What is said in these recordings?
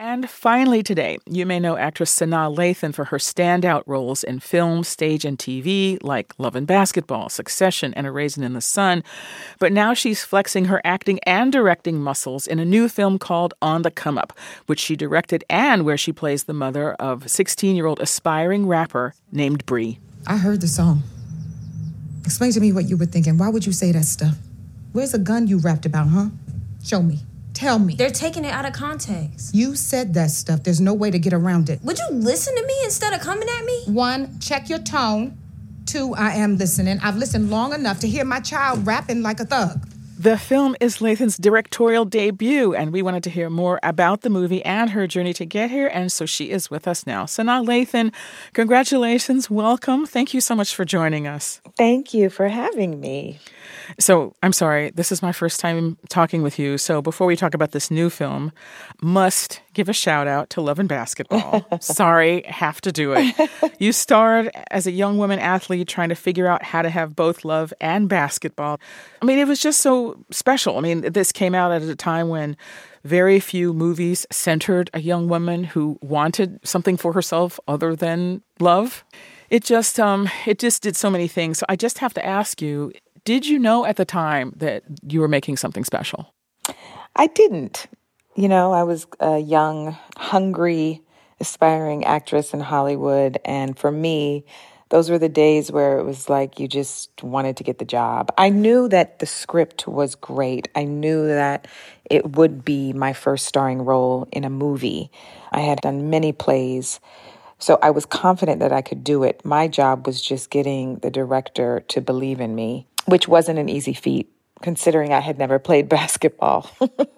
And finally today, you may know actress Sanaa Lathan for her standout roles in film, stage, and TV like Love and Basketball, Succession, and A Raisin in the Sun. But now she's flexing her acting and directing muscles in a new film called On the Come Up, which she directed and where she plays the mother of 16-year-old aspiring rapper named Bree. I heard the song. Explain to me what you were thinking. Why would you say that stuff? Where's the gun you rapped about, huh? Show me. Tell me. They're taking it out of context. You said that stuff. There's no way to get around it. Would you listen to me instead of coming at me? 1, check your tone. 2, I am listening. I've listened long enough to hear my child rapping like a thug. The film is Lathan's directorial debut, and we wanted to hear more about the movie and her journey to get here, and so she is with us now. Sanaa Lathan, congratulations, welcome. Thank you so much for joining us. Thank you for having me. So, I'm sorry, this is my first time talking with you, so before we talk about this new film, must give a shout out to Love and Basketball. Sorry, have to do it. You starred as a young woman athlete trying to figure out how to have both love and basketball. I mean, it was just so special. I mean, this came out at a time when very few movies centered a young woman who wanted something for herself other than love. It just did so many things. So I just have to ask you, did you know at the time that you were making something special? I didn't. You know, I was a young, hungry, aspiring actress in Hollywood. And for me, those were the days where it was like you just wanted to get the job. I knew that the script was great. I knew that it would be my first starring role in a movie. I had done many plays, so I was confident that I could do it. My job was just getting the director to believe in me, which wasn't an easy feat, considering I had never played basketball.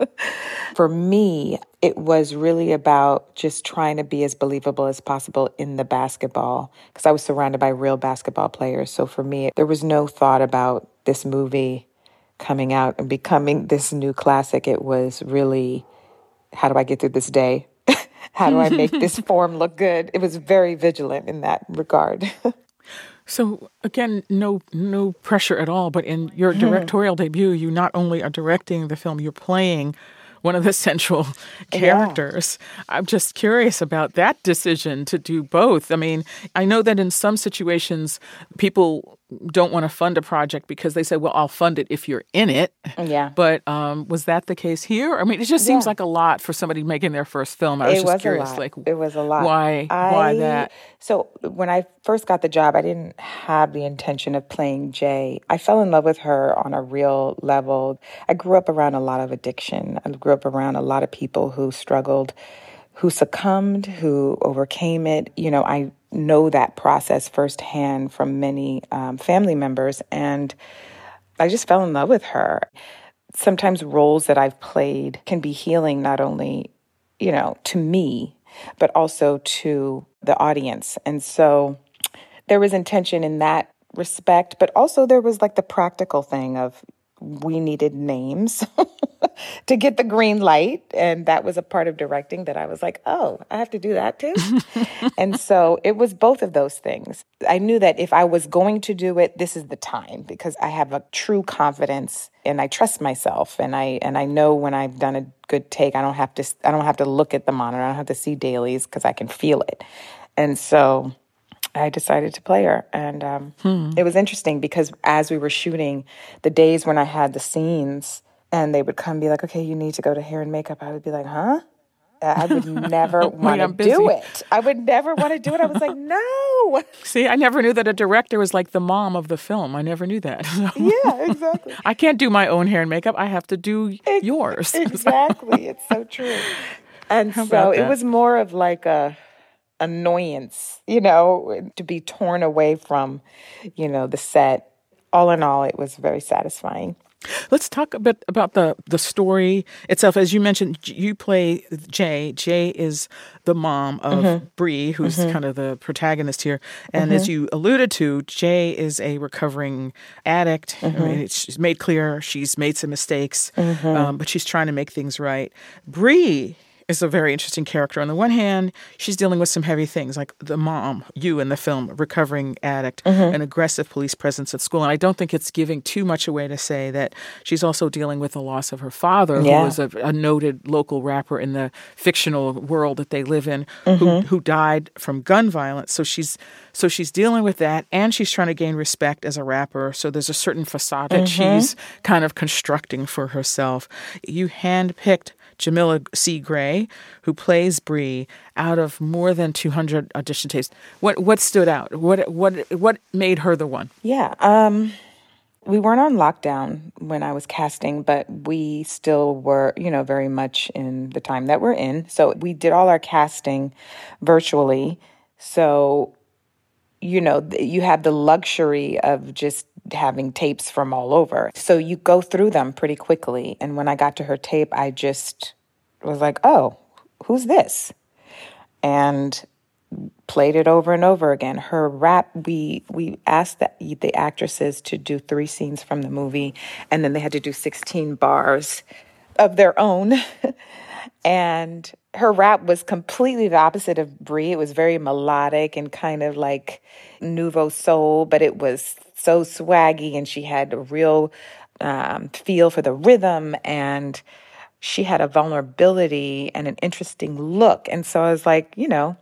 For me, it was really about just trying to be as believable as possible in the basketball, because I was surrounded by real basketball players. So for me, there was no thought about this movie coming out and becoming this new classic. It was really, how do I get through this day? How do I make this form look good? It was very vigilant in that regard. So, again, no pressure at all, but in your directorial debut, you not only are directing the film, you're playing one of the central characters. Yeah. I'm just curious about that decision to do both. I mean, I know that in some situations, people don't want to fund a project because they say, well, I'll fund it if you're in it. Yeah. But was that the case here? I mean, it just seems like a lot for somebody making their first film. I was just curious. Like, it was a lot. Why that? So when I first got the job, I didn't have the intention of playing Jay. I fell in love with her on a real level. I grew up around a lot of addiction. I grew up around a lot of people who struggled, who succumbed, who overcame it. You know, I know that process firsthand from many family members, and I just fell in love with her. Sometimes roles that I've played can be healing, not only, you know, to me, but also to the audience. And so there was intention in that respect, but also there was like the practical thing of we needed names to get the green light. And that was a part of directing that I was like, oh, I have to do that too. And so it was both of those things. I knew that if I was going to do it, this is the time, because I have a true confidence and I trust myself. And I know when I've done a good take, I don't have to look at the monitor. I don't have to see dailies because I can feel it. And so I decided to play her. And it was interesting because as we were shooting, the days when I had the scenes and they would come and be like, okay, you need to go to hair and makeup, I would be like, huh? I would never want to do it. I would never want to do it. I was like, no. See, I never knew that a director was like the mom of the film. I never knew that. Yeah, exactly. I can't do my own hair and makeup. I have to do yours. Exactly. It's so true. And so it was more of like a annoyance, you know, to be torn away from, you know, the set. All in all, it was very satisfying. Let's talk a bit about the story itself. As you mentioned, you play Jay. Jay is the mom of Bree, who's kind of the protagonist here. And as you alluded to, Jay is a recovering addict. I mean, she's made clear she's made some mistakes, but she's trying to make things right. Bree is a very interesting character. On the one hand, she's dealing with some heavy things, like the mom, you in the film, recovering addict, an aggressive police presence at school. And I don't think it's giving too much away to say that she's also dealing with the loss of her father, who was a noted local rapper in the fictional world that they live in, who died from gun violence. So she's dealing with that, and she's trying to gain respect as a rapper. So there's a certain facade that she's kind of constructing for herself. You handpicked Jamila C. Gray, who plays Bree, out of more than 200 audition tapes. What stood out? What made her the one? Yeah, we weren't on lockdown when I was casting, but we still were, very much in the time that we're in. So we did all our casting virtually. So, you have the luxury of just having tapes from all over. So you go through them pretty quickly. And when I got to her tape, I just was like, oh, who's this? And played it over and over again. Her rap, we asked the actresses to do 3 scenes from the movie, and then they had to do 16 bars of their own. And her rap was completely the opposite of Bree. It was very melodic and kind of like nouveau soul, but it was so swaggy, and she had a real feel for the rhythm, and she had a vulnerability and an interesting look. And so I was like,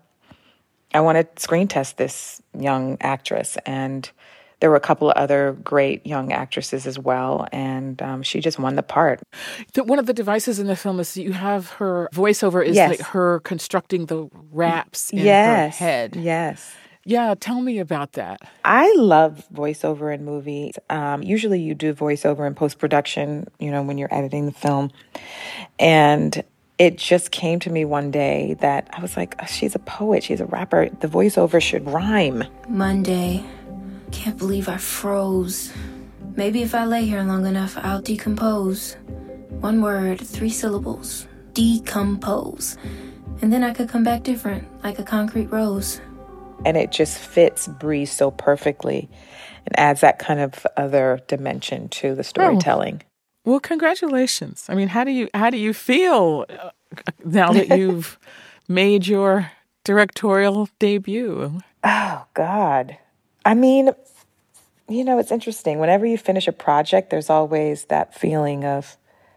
I want to screen test this young actress. And there were a couple of other great young actresses as well, and she just won the part. One of the devices in the film is that you have her voiceover is like her constructing the raps in her head. Yes. Yeah, tell me about that. I love voiceover in movies. Usually you do voiceover in post-production, when you're editing the film. And it just came to me one day that I was like, oh, she's a poet, she's a rapper. The voiceover should rhyme. Monday. Can't believe I froze. Maybe if I lay here long enough, I'll decompose. 1 word, 3 syllables. Decompose. And then I could come back different, like a concrete rose. And it just fits Bree so perfectly and adds that kind of other dimension to the storytelling. Oh. Well, congratulations. I mean, how do you feel now that you've made your directorial debut? Oh, God. I mean, it's interesting. Whenever you finish a project, there's always that feeling of,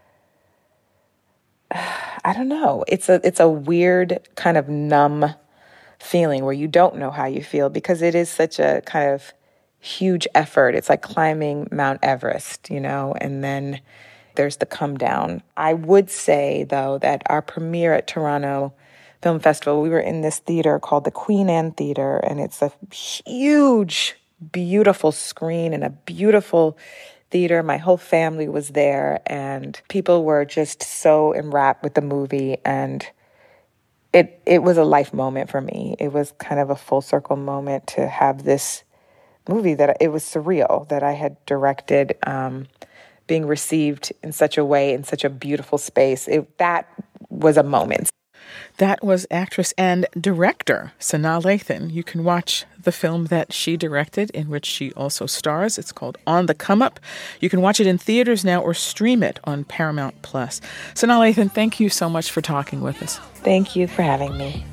I don't know. It's a weird kind of numb feeling where you don't know how you feel because it is such a kind of huge effort. It's like climbing Mount Everest, and then there's the come down. I would say, though, that our premiere at Toronto Film Festival, we were in this theater called the Queen Anne Theater, and it's a huge, beautiful screen and a beautiful theater. My whole family was there, and people were just so enwrapped with the movie, and it was a life moment for me. It was kind of a full circle moment to have this movie that it was surreal that I had directed, being received in such a way, in such a beautiful space. That was a moment. That was actress and director Sanaa Lathan. You can watch the film that she directed, in which she also stars. It's called On the Come Up. You can watch it in theaters now or stream it on Paramount+. Sanaa Lathan, thank you so much for talking with us. Thank you for having me.